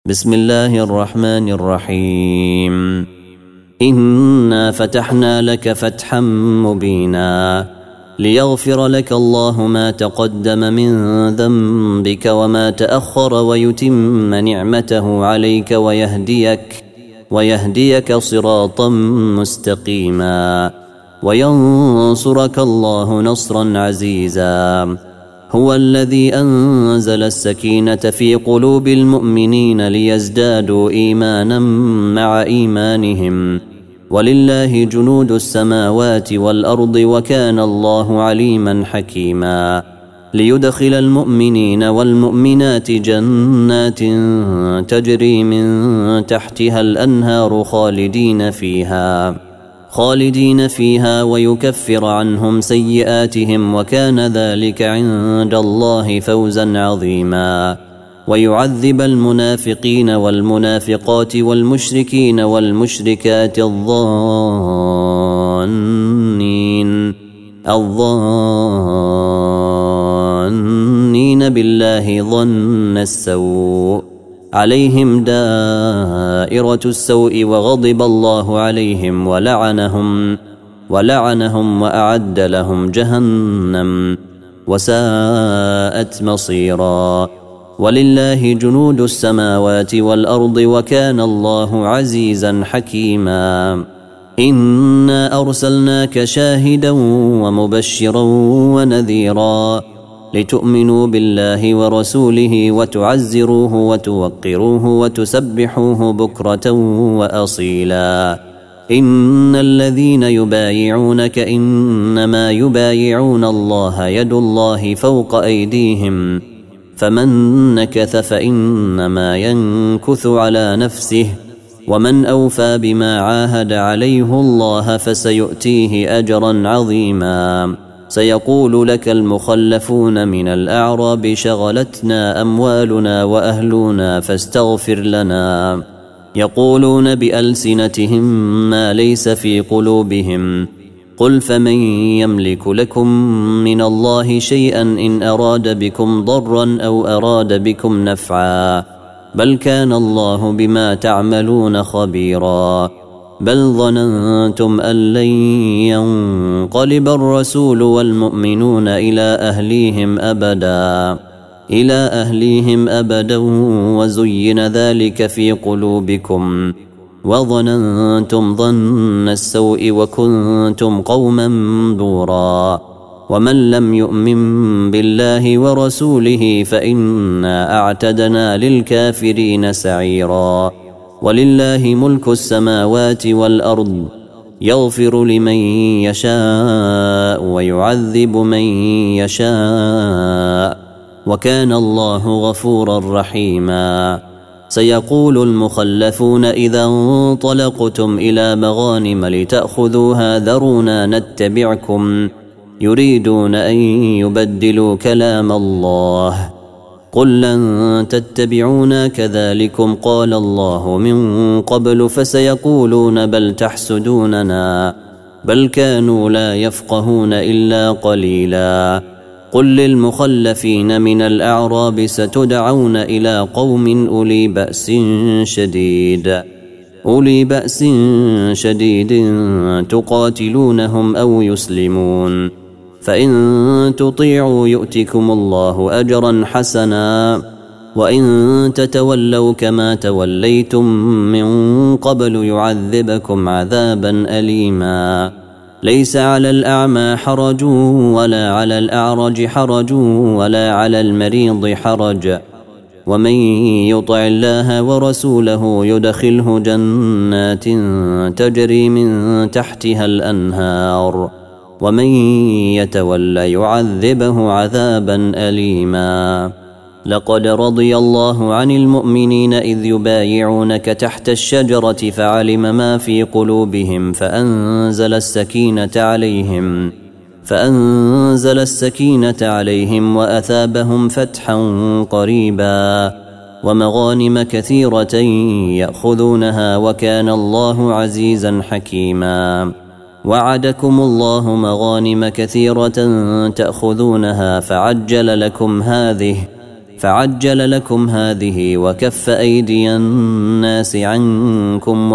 بسم الله الرحمن الرحيم. إنا فتحنا لك فتحا مبينا ليغفر لك الله ما تقدم من ذنبك وما تأخر ويتم نعمته عليك ويهديك صراطا مستقيما وينصرك الله نصرا عزيزا. هو الذي أنزل السكينة في قلوب المؤمنين ليزدادوا إيمانا مع إيمانهم ولله جنود السماوات والأرض وكان الله عليما حكيما. ليدخل المؤمنين والمؤمنات جنات تجري من تحتها الأنهار خالدين فيها ويكفر عنهم سيئاتهم وكان ذلك عند الله فوزا عظيما. ويعذب المنافقين والمنافقات والمشركين والمشركات الظانين بالله ظن السوء عليهم دائرة السوء وغضب الله عليهم ولعنهم وأعد لهم جهنم وساءت مصيرا. ولله جنود السماوات والأرض وكان الله عزيزا حكيما. إنا أرسلناك شاهدا ومبشرا ونذيرا لتؤمنوا بالله ورسوله وتعزروه وتوقروه وتسبحوه بكرة وأصيلا. إن الذين يبايعونك إنما يبايعون الله يد الله فوق أيديهم فمن نكث فإنما ينكث على نفسه ومن أوفى بما عاهد عليه الله فسيؤتيه أجرا عظيما. سيقول لك المخلفون من الأعراب شغلتنا أموالنا وأهلنا فاستغفر لنا يقولون بألسنتهم ما ليس في قلوبهم قل فمن يملك لكم من الله شيئا إن أراد بكم ضرا أو أراد بكم نفعا بل كان الله بما تعملون خبيرا. بل ظننتم أن لن ينقلب الرسول والمؤمنون إلى أهليهم أبدا وزين ذلك في قلوبكم وظننتم ظن السوء وكنتم قوما بورا. ومن لم يؤمن بالله ورسوله فإنا أعتدنا للكافرين سعيرا. ولله ملك السماوات والأرض يغفر لمن يشاء ويعذب من يشاء وكان الله غفورا رحيما. سيقول المخلفون إذا انطلقتم إلى مغانم لتأخذوها ذرونا نتبعكم يريدون أن يبدلوا كلام الله قل لن تتبعونا كذلكم قال الله من قبل فسيقولون بل تحسدوننا بل كانوا لا يفقهون إلا قليلا. قل للمخلفين من الأعراب ستدعون إلى قوم أولي بأس شديد تقاتلونهم أو يسلمون فإن تطيعوا يؤتكم الله أجرا حسنا وإن تتولوا كما توليتم من قبل يعذبكم عذابا أليما. ليس على الأعمى حرج ولا على الأعرج حرج ولا على المريض حرج ومن يطع الله ورسوله يدخله جنات تجري من تحتها الأنهار ومن يتولى يعذبه عذابا أليما. لقد رضي الله عن المؤمنين إذ يبايعونك تحت الشجرة فعلم ما في قلوبهم فأنزل السكينة عليهم وأثابهم فتحا قريبا ومغانم كثيرة يأخذونها وكان الله عزيزا حكيما. وعدكم الله مغانم كثيرة تأخذونها فعجل لكم هذه فعجل لكم هذه وكف أيدي الناس عنكم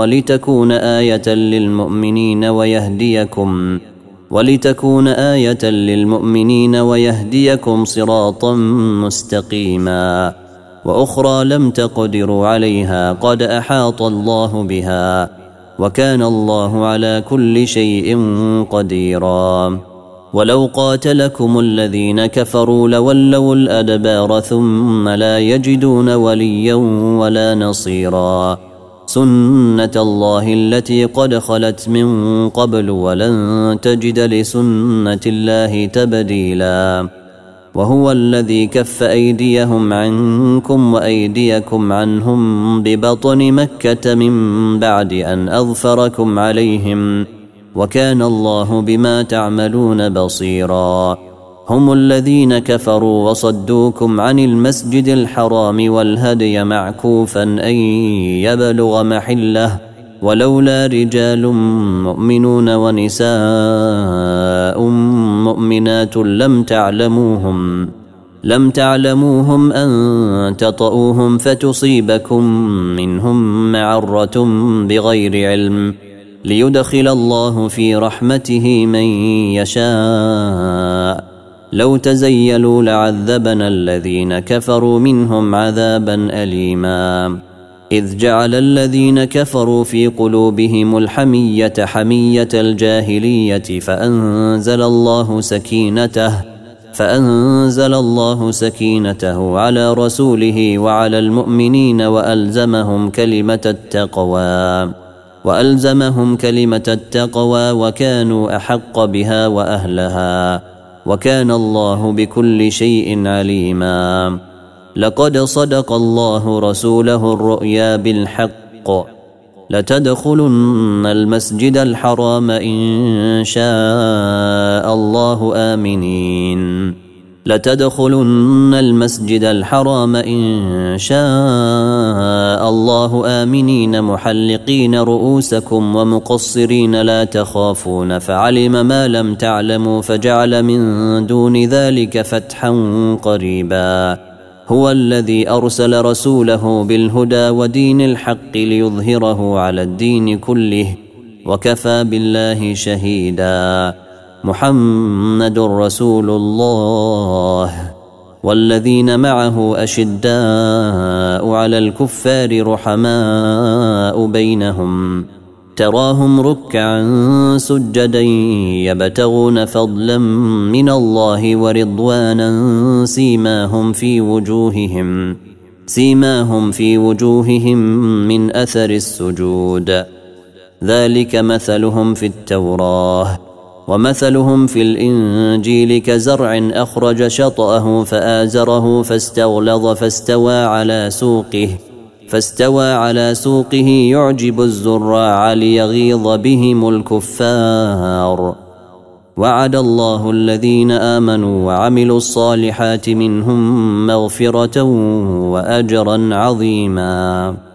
ولتكون آية للمؤمنين ويهديكم صراطا مستقيما. وأخرى لم تقدروا عليها قد أحاط الله بها وكان الله على كل شيء قديرا. ولو قاتلكم الذين كفروا لولوا الأدبار ثم لا يجدون وليا ولا نصيرا. سنة الله التي قد خلت من قبل ولن تجد لسنة الله تبديلا. وهو الذي كف أيديهم عنكم وأيديكم عنهم ببطن مكة من بعد أن أظفركم عليهم وكان الله بما تعملون بصيرا. هم الذين كفروا وصدوكم عن المسجد الحرام والهدي معكوفا أن يبلغ محله ولولا رجال مؤمنون ونساء مؤمنات لم تعلموهم أن تطؤوهم فتصيبكم منهم معرة بغير علم ليدخل الله في رحمته من يشاء. لو تزيلوا لعذبنا الذين كفروا منهم عذابا أليما. إذ جعل الذين كفروا في قلوبهم الحمية حمية الجاهلية فأنزل الله سكينته على رسوله وعلى المؤمنين وألزمهم كلمة التقوى وكانوا أحق بها وأهلها وكان الله بكل شيء عليما. لقد صدق الله رسوله الرؤيا بالحق لتدخلن المسجد الحرام إن شاء الله آمنين محلقين رؤوسكم ومقصرين لا تخافون فعلم ما لم تعلموا فجعل من دون ذلك فتحا قريبا. هو الذي أرسل رسوله بالهدى ودين الحق ليظهره على الدين كله وكفى بالله شهيدا. محمد رسول الله والذين معه أشداء على الكفار رحماء بينهم تراهم ركعا سجدا يبتغون فضلا من الله ورضوانا سيماهم في وجوههم من أثر السجود ذلك مثلهم في التوراة ومثلهم في الإنجيل كزرع أخرج شطأه فآزره فاستغلظ فاستوى على سوقه يعجب الزراع ليغيظ بهم الكفار. وعد الله الذين آمنوا وعملوا الصالحات منهم مغفرة وأجرا عظيما.